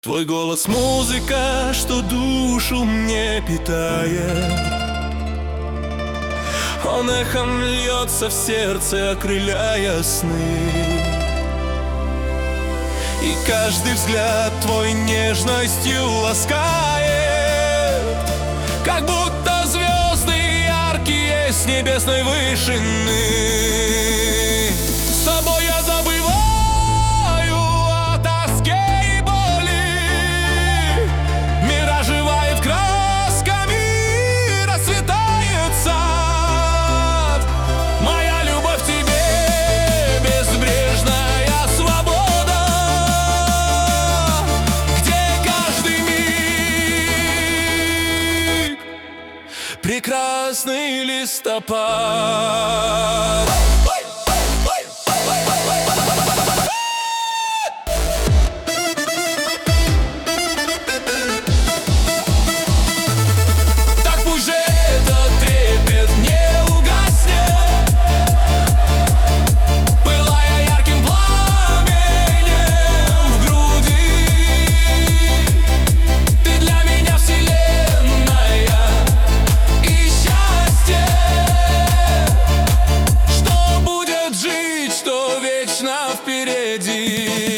Твой голос — музыка, что душу мне питает. Он эхом льется в сердце, окрыляя сны. И каждый взгляд твой нежностью ласкает, как будто звезды яркие с небесной вышины. С тобой я забываю о тоске и боли. Мир оживает красками, расцветает сад. Моя любовь к тебе — безбрежная свобода, где каждый миг — прекрасный листопад. Так пусть же этот трепет не угаснет, пылая ярким пламенем в груди. Ты для меня вселенная и счастье, что будет жить, что вечно впереди.